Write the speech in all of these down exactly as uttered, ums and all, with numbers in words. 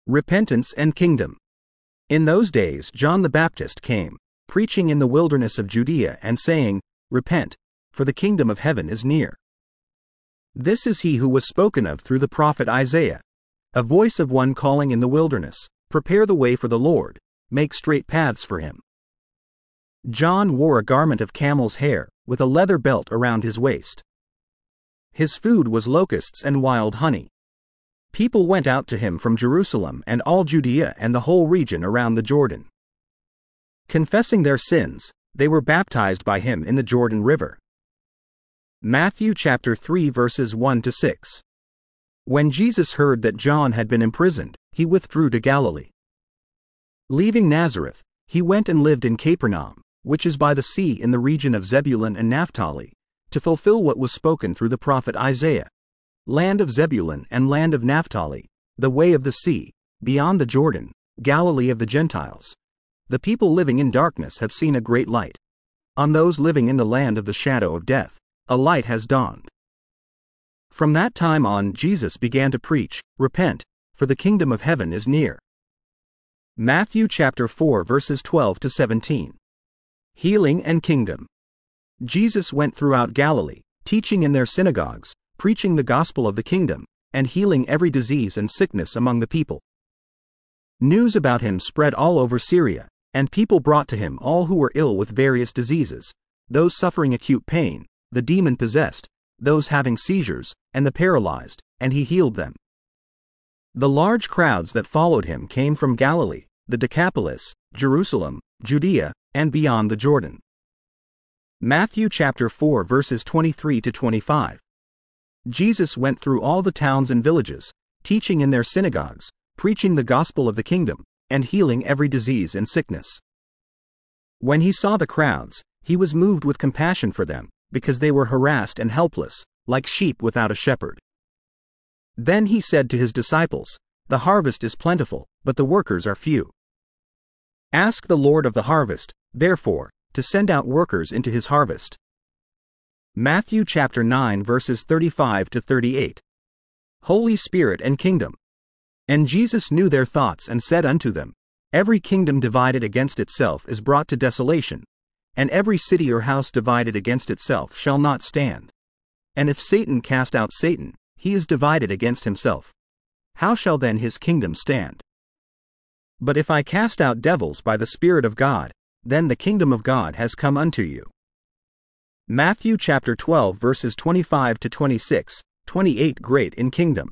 Repentance and Kingdom. In those days John the Baptist came, preaching in the wilderness of Judea and saying, Repent, for the kingdom of heaven is near. This is he who was spoken of through the prophet Isaiah, a voice of one calling in the wilderness, Prepare the way for the Lord, make straight paths for him. John wore a garment of camel's hair, with a leather belt around his waist. His food was locusts and wild honey. People went out to him from Jerusalem and all Judea and the whole region around the Jordan. Confessing their sins, they were baptized by him in the Jordan River. Matthew chapter three verses one to six. When Jesus heard that John had been imprisoned, he withdrew to Galilee. Leaving Nazareth, he went and lived in Capernaum, which is by the sea in the region of Zebulun and Naphtali, to fulfill what was spoken through the prophet Isaiah. Land of Zebulun and land of Naphtali, the way of the sea, beyond the Jordan, Galilee of the Gentiles. The people living in darkness have seen a great light. On those living in the land of the shadow of death, a light has dawned. From that time on Jesus began to preach, Repent, for the kingdom of heaven is near. Matthew chapter four verses twelve to seventeen. Healing and Kingdom. Jesus went throughout Galilee, teaching in their synagogues, preaching the gospel of the kingdom, and healing every disease and sickness among the people. News about him spread all over Syria, and people brought to him all who were ill with various diseases, those suffering acute pain, the demon-possessed, those having seizures, and the paralyzed, and he healed them. The large crowds that followed him came from Galilee, the Decapolis, Jerusalem, Judea, and beyond the Jordan. Matthew chapter four verses twenty-three to twenty-five. Jesus went through all the towns and villages, teaching in their synagogues, preaching the gospel of the kingdom, and healing every disease and sickness. When he saw the crowds, he was moved with compassion for them, because they were harassed and helpless, like sheep without a shepherd. Then he said to his disciples, The harvest is plentiful, but the workers are few. Ask the Lord of the harvest, therefore, to send out workers into his harvest. Matthew chapter nine verses thirty-five to thirty-eight. Holy Spirit and Kingdom. And Jesus knew their thoughts and said unto them, Every kingdom divided against itself is brought to desolation, and every city or house divided against itself shall not stand. And if Satan cast out Satan, he is divided against himself. How shall then his kingdom stand? But if I cast out devils by the Spirit of God, then the kingdom of God has come unto you. Matthew chapter twelve verses twenty-five to twenty-six, twenty-eight. Great in Kingdom.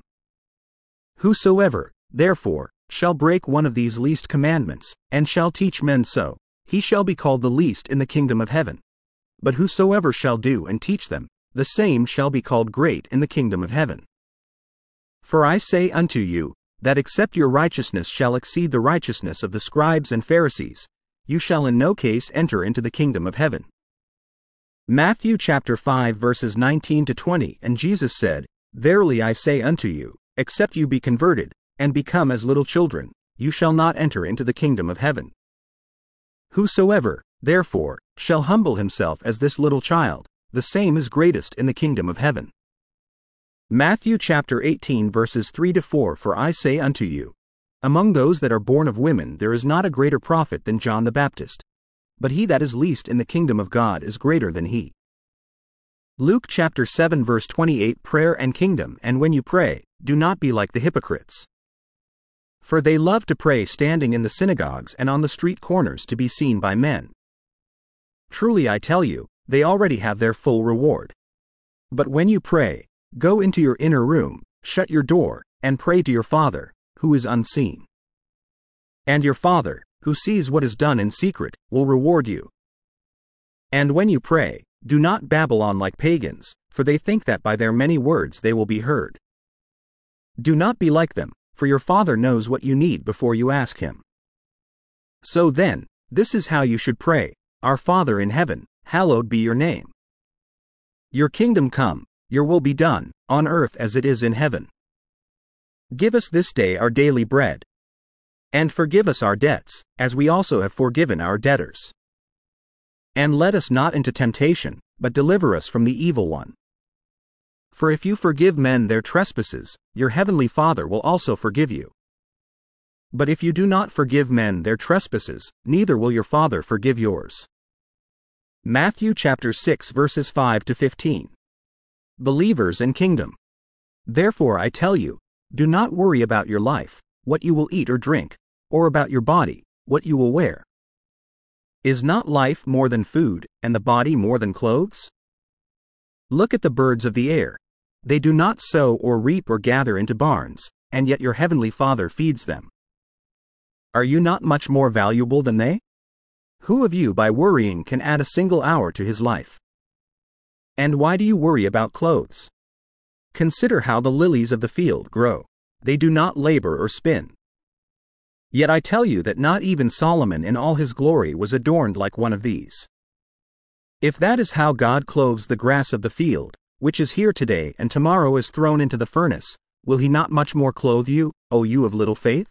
Whosoever, therefore, shall break one of these least commandments, and shall teach men so, he shall be called the least in the kingdom of heaven. But whosoever shall do and teach them, the same shall be called great in the kingdom of heaven. For I say unto you, that except your righteousness shall exceed the righteousness of the scribes and Pharisees, you shall in no case enter into the kingdom of heaven. Matthew chapter five verses nineteen to twenty. And Jesus said, Verily I say unto you, except you be converted, and become as little children, you shall not enter into the kingdom of heaven. Whosoever, therefore, shall humble himself as this little child, the same is greatest in the kingdom of heaven. Matthew chapter eighteen verses three to four. For I say unto you, among those that are born of women there is not a greater prophet than John the Baptist. But he that is least in the kingdom of God is greater than he. Luke chapter seven verse twenty-eight. Prayer and Kingdom. And when you pray, do not be like the hypocrites. For they love to pray standing in the synagogues and on the street corners to be seen by men. Truly I tell you, they already have their full reward. But when you pray, go into your inner room, shut your door, and pray to your Father, who is unseen. And your Father, who sees what is done in secret, will reward you. And when you pray, do not babble on like pagans, for they think that by their many words they will be heard. Do not be like them, for your Father knows what you need before you ask him. So then, this is how you should pray, Our Father in heaven, hallowed be your name. Your kingdom come, your will be done, on earth as it is in heaven. Give us this day our daily bread. And forgive us our debts, as we also have forgiven our debtors. And let us not into temptation, but deliver us from the evil one. For if you forgive men their trespasses, your heavenly Father will also forgive you. But if you do not forgive men their trespasses, neither will your Father forgive yours. Matthew chapter six verses five to fifteen. Believers and kingdom. Therefore I tell you, do not worry about your life, what you will eat or drink, or about your body, what you will wear. Is not life more than food, and the body more than clothes? Look at the birds of the air. They do not sow or reap or gather into barns, and yet your heavenly Father feeds them. Are you not much more valuable than they? Who of you by worrying can add a single hour to his life? And why do you worry about clothes? Consider how the lilies of the field grow. They do not labor or spin. Yet I tell you that not even Solomon in all his glory was adorned like one of these. If that is how God clothes the grass of the field, which is here today and tomorrow is thrown into the furnace, will he not much more clothe you, O you of little faith?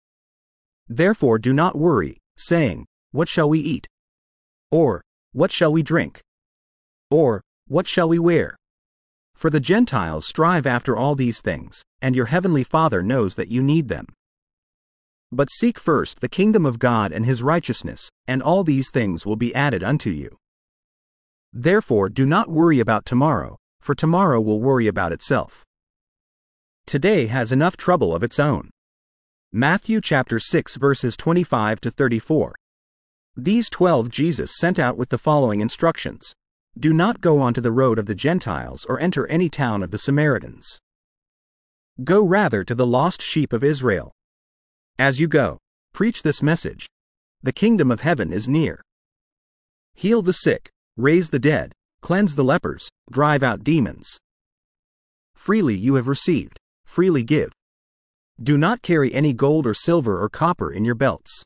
Therefore do not worry, saying, what shall we eat? Or, what shall we drink? Or, what shall we wear? For the Gentiles strive after all these things, and your heavenly Father knows that you need them. But seek first the kingdom of God and his righteousness, and all these things will be added unto you. Therefore do not worry about tomorrow, for tomorrow will worry about itself. Today has enough trouble of its own. Matthew chapter six verses twenty-five to thirty-four. These twelve Jesus sent out with the following instructions. Do not go onto the road of the Gentiles or enter any town of the Samaritans. Go rather to the lost sheep of Israel. As you go, preach this message. The kingdom of heaven is near. Heal the sick, raise the dead, cleanse the lepers, drive out demons. Freely you have received, freely give. Do not carry any gold or silver or copper in your belts.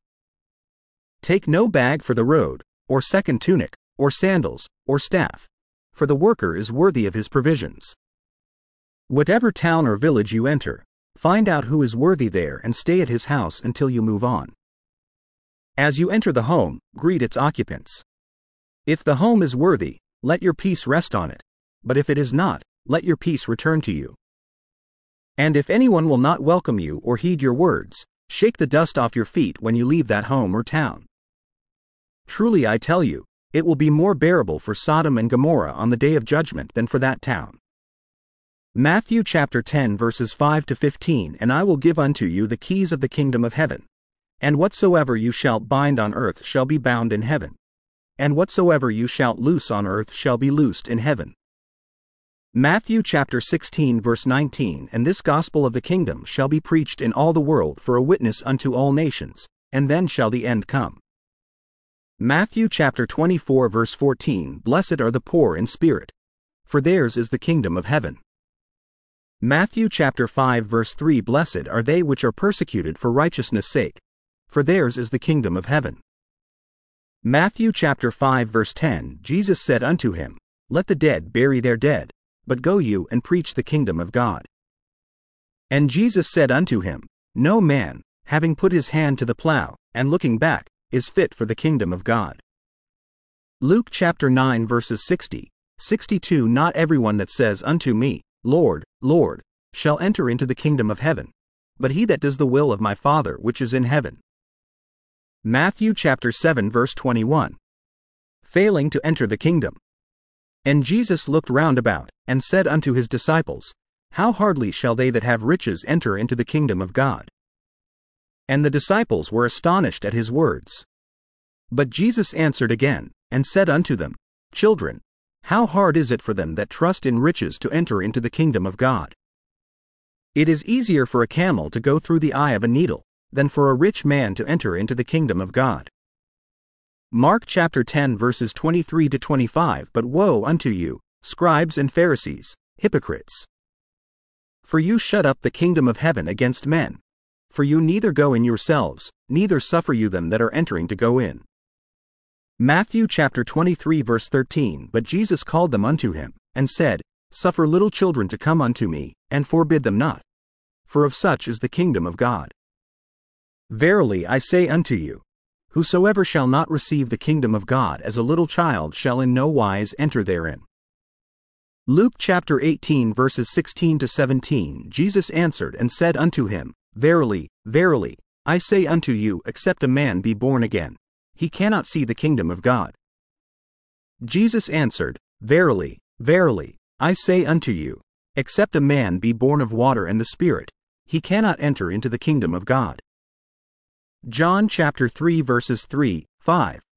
Take no bag for the road, or second tunic, or sandals, or staff, for the worker is worthy of his provisions. Whatever town or village you enter, find out who is worthy there and stay at his house until you move on. As you enter the home, greet its occupants. If the home is worthy, let your peace rest on it, but if it is not, let your peace return to you. And if anyone will not welcome you or heed your words, shake the dust off your feet when you leave that home or town. Truly I tell you, it will be more bearable for Sodom and Gomorrah on the day of judgment than for that town. Matthew chapter ten verses five to fifteen. And I will give unto you the keys of the kingdom of heaven. And whatsoever you shall bind on earth shall be bound in heaven. And whatsoever you shall loose on earth shall be loosed in heaven. Matthew chapter sixteen verse nineteen. And this gospel of the kingdom shall be preached in all the world for a witness unto all nations, and then shall the end come. Matthew chapter twenty-four verse fourteen. Blessed are the poor in spirit, for theirs is the kingdom of heaven. Matthew chapter five verse three. Blessed are they which are persecuted for righteousness' sake, for theirs is the kingdom of heaven. Matthew chapter five verse ten. Jesus said unto him, Let the dead bury their dead, but go you and preach the kingdom of God. And Jesus said unto him, No man, having put his hand to the plow, and looking back, is fit for the kingdom of God. Luke chapter nine verses sixty, sixty-two. Not everyone that says unto me, Lord, Lord, shall enter into the kingdom of heaven, but he that does the will of my Father which is in heaven. Matthew chapter seven verse twenty-one. Failing to enter the kingdom. And Jesus looked round about, and said unto his disciples, How hardly shall they that have riches enter into the kingdom of God? And the disciples were astonished at his words. But Jesus answered again, and said unto them, Children, how hard is it for them that trust in riches to enter into the kingdom of God? It is easier for a camel to go through the eye of a needle, than for a rich man to enter into the kingdom of God. Mark chapter ten verses twenty-three to twenty-five. But woe unto you, scribes and Pharisees, hypocrites! For you shut up the kingdom of heaven against men. For you neither go in yourselves, neither suffer you them that are entering to go in. Matthew chapter twenty-three verse thirteen. But Jesus called them unto him, and said, Suffer little children to come unto me, and forbid them not. For of such is the kingdom of God. Verily I say unto you, whosoever shall not receive the kingdom of God as a little child shall in no wise enter therein. Luke chapter eighteen verses sixteen to seventeen. Jesus answered and said unto him, Verily, verily, I say unto you, except a man be born again, he cannot see the kingdom of God. Jesus answered, Verily, verily, I say unto you, except a man be born of water and the Spirit, he cannot enter into the kingdom of God. John chapter three verses three, five.